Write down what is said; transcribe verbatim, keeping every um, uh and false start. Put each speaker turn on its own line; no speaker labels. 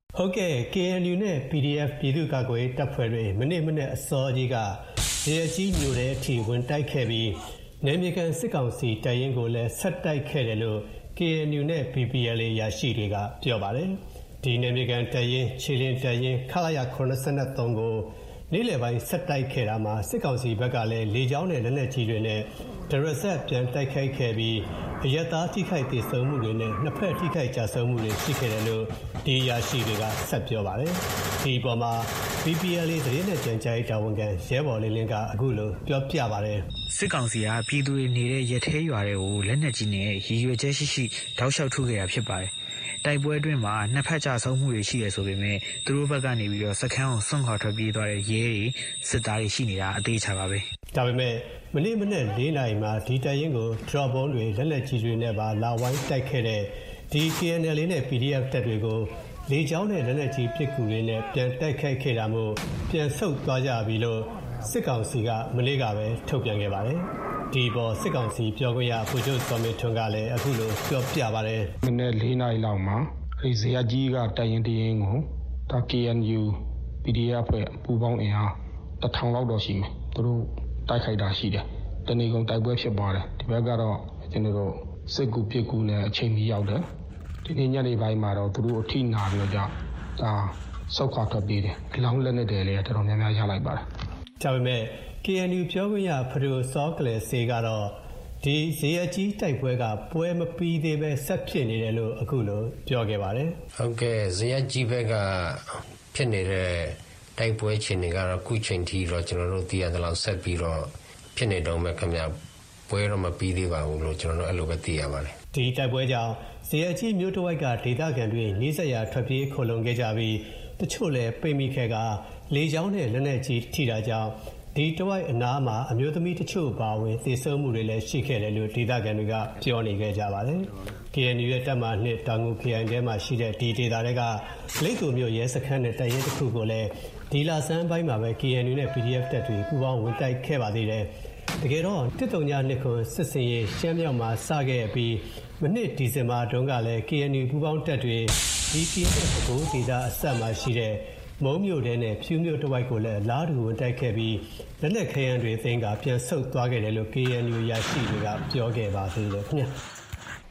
ဟုတ်ကဲ့ K N U နဲ့ P D F ပြည်သူ့ကာကွယ်ရေးတပ်ဖွဲ့တွေမနေ့မနေ့အစောကြီးကဇေယျကြီးမြို့ထဲအထိဝင်တိုက်ခဲ့ပြီးနယ်မြေခံစစ်ကောင်စီတပ်ရင်းကိုလည်းဆက်တိုက်ခဲ့တယ်လို့ K N U နဲ့ P P L A ရရှိတွေကပြောပါတယ်။ဒီနယ်မြေခံတပ်ရင်းခြေလင်းတပ်ရင်းခလာရခုနှစ်သုံးကိုနေ့လယ်ပိုင်းဆက်တိုက်ခဲ့တာမှာစစ်ကောင်စီဘက်ကလည်းလေကြောင်းနဲ့လက်နက်ကြီးတွေနဲ့ဒရဆက်ပြန်တိုက်ခိုက်ခဲ့ပြီးအရက်သားထိခိုက်ဒေဆုံးမှုတွေနဲ့နှစ်ဖက်ထိခိုက်ကြဆုံးမှုတွေရှိခဲ့တယ်လို့ဒီရရှိတွေကဆက်ပြောပါတယ်။ဒီပေါ်မှာ P P L A သတင်းနဲ့ကြံကြားရေးတာဝန်ခံရဲဘော်လေးလင်းကအခုလိုပြောပြပါတယ်
။စစ်ကောင်စီကပြည်သူတွေနေတဲ့ရထဲရွာတွေကိုလက်နက်ကြီးနဲ့ရည်ရွယ်ချက်ရှိရှိတောက်လျှောက်ထုခဲ့တာဖြစ်ပါတယ်။တိုက်ပွဲအတွင်းမှာနှစ်ဖက်ကြဆုံးမှုတွေရှိရဆိုပေမဲ့သူတို့ဘက်ကနေပြီးတော့စခန်းကိုဆွန့်ခွာထွက်ပြေးသွားတဲ့ရဲတွေစစ်သားတွေရှိနေတာအသေးချပါပဲ
။ဒါပေမဲ့မနေ့မနေ့၄နာရီမှာဒီတပ်ရင်းကို drop bomb တွေလက်နက်ကြီးတွေနဲ့ပါလာဝိုင်းတိုက်ခဲ့တဲ့ဒီ K N L A နဲ့ P D F တပ်တွေကိုလေကြောင်းနဲ့လက်နက်ကြီးပစ်ကူတွေနဲ့ပြန်တိုက်ခိုက်ခဲ့တာမို့ပြန်ဆုတ်သွားကြပြီလို့စစ်ကောင်စီကမနေ့ကပဲထုတ်ပြန်ခဲ့ပါတယ်။ဒီပေါ်စစ်ကောင်စီပြောခွင့်ရဗိုလ်ချုပ်စောမင်းထွန်းကလည်းအခုလိုပြောပြပါတယ်
။မနေ့၄နာရီလောက်မှာအဲဒီဇေယျကြီးကတပ်ရင်းတရင်းကိုဒါ K N U P D F ဖွဲ့ပူးပေါင်းအင်အားတစ်ထောင်လောက်တော့ရှိမယ်။သူတို့တိုက်ခိုက်တာရှိတယ်။တနေကုန်တိုက်ပွဲဖြစ်သွားတယ်။ဒီဘက်ကတော့ကျွန်တော်တို့စစ်ကူပစ်ကူနဲ့အချိန်ကြီးရောက်တယ်။ဒီနေ့ညနေပိုင်းမှာတော့သူတို့အထိနာပြီးတော့ကြာဒါစောက်ခွာထွက်ပြေးတယ်။အလောင်းလက်နဲ့တယ်လေတော်တော်များများရလိုက်ပါတယ်
။ဒါပေမဲ့ K N U ပြောခွင့်ရဖဒိုစောကလေစေကတော့ဒီဇေယျကြီးတိုက်ပွဲကပွဲမပြီးသေးပဲဆက်ဖြစ်နေတယ်လို့အခုလိုပြောခဲ့ပါတယ်
။ဟုတ်ကဲ့ဇေယျကြီးဘက်ကဖြစ်နေတဲ့တိုက်ပွဲချင်းတွေကတော့ခုချိန်ထိတော့ကျွန်တော်တို့သိရသလောက်ဆက်ပြီးတော့ဖြစ်နေတော့မှခင်ဗျပွဲတော့မပြီးသေးပါဘူးလို့ကျွန်တော်တို့အဲ့လိုပဲသိရပါတယ်
။ဒီတိုက်ပွဲကြောင့်ဇေယျကြီးမြို့တစ်ဝိုက်ကဒေသခံတွေနေဆက်ရာထွက်ပြေးခိုလုံခဲ့ကြပြီးတချို့လည်းပိတ်မိခဲ့ကလေကြောင်းနဲ့လက်နက်ကြီးထိတာကြောင့်ဒီတဝိုက်အနားမှာအမျိုးသမီးတချို့ပါဝင်သေဆုံးမှုတွေလည်းရှိခဲ့တယ်လို့ဒေသခံတွေကပြောနေခဲ့ကြပါတယ်။ K N U ရဲ့တပ်မနှစ်တောင်ငူခရိုင်ထဲမှာရှိတဲ့ဒီဒေသတွေကလိတ်ကူမြို့ရဲစခန်းနဲ့တပ်ရင်းတစ်ခုကိုလည်းဒီလဆန်းပိုင်းမှာပဲ K N U နဲ့ P D F တပ်တွေပူးပေါင်းဝင်တိုက်ခဲ့ပါသေးတယ်။တကယ်တော့တစ်တုံညနှစ်ခုစစ်စင်ရေးရှမ်းမြောက်မှာစခဲ့ပြီးမနှစ်ဒီဇင်ဘာတုန်းကလည်း K N U ပူးပေါင်းတပ်တွေဒီပြည်နယ်ဗဟိုဒေသအစပ်မှာရှိတဲ့မုံမြို့ထဲနဲ့ဖြူမြို့တစ်ဝိုက်ကိုလည်းလားတူဝင်တိုက်ခဲ့ပြီးလက်နက်ခဲယမ်းတွေသိမ်းကပြန်ဆုတ်သွားခဲ့တယ်လို့ K N U ရရှိတွေကပြောခဲ့ပါသေးတယ်ခင်ဗျာ။